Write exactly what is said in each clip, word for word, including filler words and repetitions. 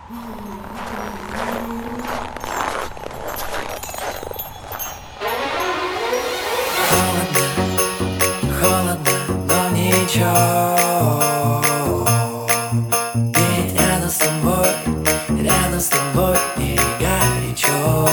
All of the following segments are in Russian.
Холодно, но ничего. Ведь рядом с тобой, рядом с тобой мне горячо.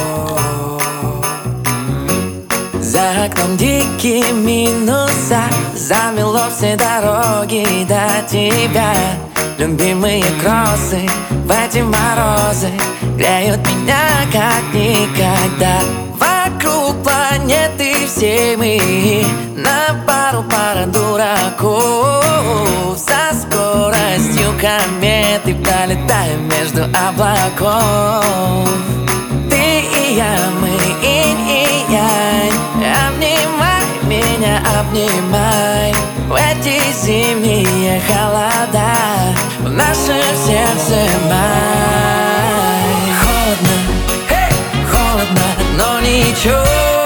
За окном дикие минуса, замело все дороги до тебя. Любимые кроссы в эти морозы греют меня как никогда. Вокруг планеты все мы, на пару пара дураков. Со скоростью кометы пролетаем между облаков. Ты и я, мы инь и янь. Обнимай меня, обнимай. В эти зимние холода в нашем сердце май. Холодно, hey! Холодно, но ничего.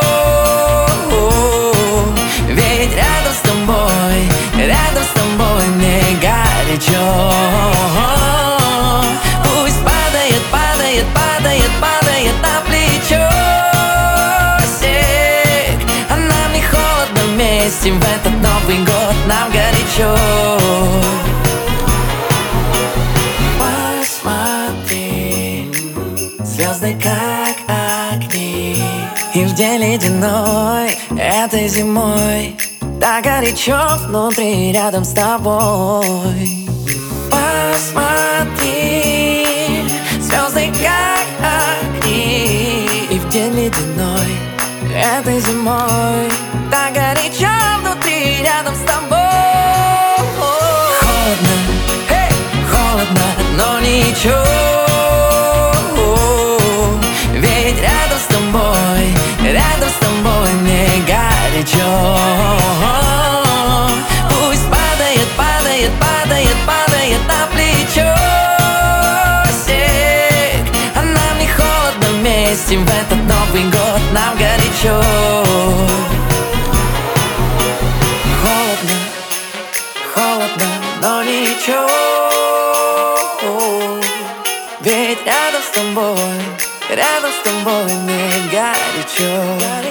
Ведь рядом с тобой, рядом с тобой мне горячо. Пусть падает, падает, падает, падает на плечо снег, а нам не холодно вместе в этот Новый год, нам горячо. Посмотри, звезды как огни, и в день ледяной этой зимой так горячо внутри рядом с тобой. Посмотри, звезды как огни, и в день ледяной этой зимой так горячо внутри рядом с тобой. Холодно, hey! Холодно, но ничего. Ведь рядом с тобой, рядом с тобой мне горячо. Пусть падает, падает, падает, падает на плечо снег, а нам не холодно вместе в этот Новый год, нам горячо. Холодно, холодно, но ничего. Ведь рядом с тобой, рядом с тобой мне горячо.